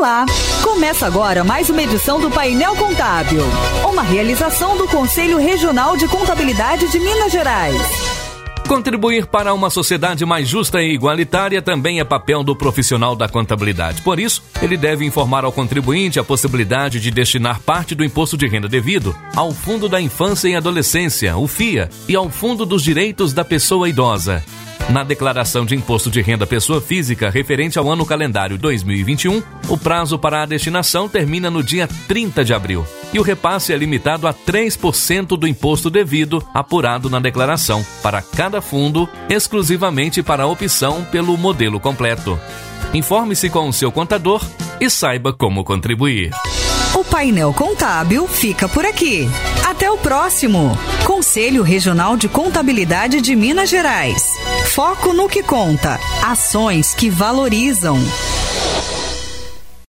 Olá! Começa agora mais uma edição do Painel Contábil, uma realização do Conselho Regional de Contabilidade de Minas Gerais. Contribuir para uma sociedade mais justa e igualitária também é papel do profissional da contabilidade. Por isso, ele deve informar ao contribuinte a possibilidade de destinar parte do imposto de renda devido ao Fundo da Infância e Adolescência, o FIA, e ao Fundo dos Direitos da Pessoa Idosa. Na declaração de imposto de renda pessoa física referente ao ano calendário 2021, o prazo para a destinação termina no dia 30 de abril e o repasse é limitado a 3% do imposto devido apurado na declaração para cada fundo, exclusivamente para a opção pelo modelo completo. Informe-se com o seu contador e saiba como contribuir. O Painel Contábil fica por aqui. Até o próximo. Conselho Regional de Contabilidade de Minas Gerais. Foco no que conta. Ações que valorizam.